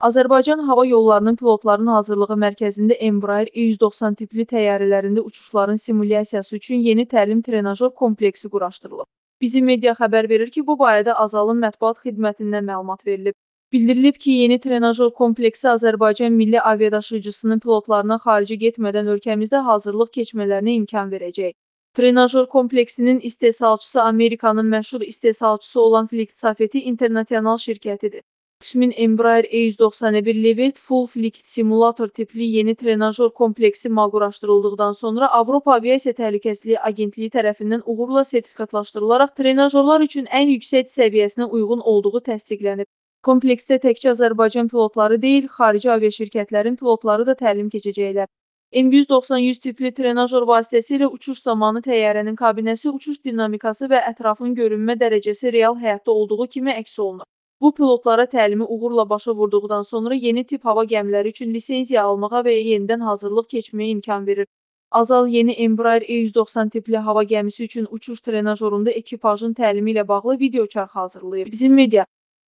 Azərbaycan Hava Yollarının pilotların hazırlığı mərkəzində Embraer E190 tipli təyyarələrində uçuşların simulyasiyası üçün yeni təlim-trenajör kompleksi quraşdırılıb. Bizim media xəbər verir ki, bu barədə Azalın mətbuat xidmətindən məlumat verilib. Bildirilib ki, yeni trenajör kompleksi Azərbaycan Milli Aviadaşıyıcısının pilotlarına xarici getmədən ölkəmizdə hazırlıq keçmələrinə imkan verəcək. Trenajör kompleksinin istehsalçısı Amerikanın məşhur istehsalçısı olan Flight International şirkətidir. Qismin Embraer E191 Level Full Flight Simulator tipli yeni trenajör kompleksi quraşdırıldıqdan sonra Avropa Aviasiya Təhlükəsizliyi Agentliyi tərəfindən uğurla sertifikatlaşdırılaraq trenajörlər üçün ən yüksək səviyyəsinə uyğun olduğu təsdiqlənib. Kompleksdə təkcə Azərbaycan pilotları deyil, xarici aviaşirkətlərin pilotları da təlim keçəcəklər. M190-100 tipli trenajör vasitəsilə uçuş zamanı təyyarənin kabinəsi, uçuş dinamikası və ətrafın görünmə dərəcəsi real həyatda olduğu kimi əks olunur. Bu pilotlara təlimi uğurla başa vurduqdan sonra yeni tip hava gəmiləri üçün lisenziya almağa və yenidən hazırlıq keçməyə imkan verir. Azal yeni Embraer E190 tipli hava gəmisi üçün uçuş trenajöründə ekipajın təlimi ilə bağlı video çarx hazırlayıb. Bizim media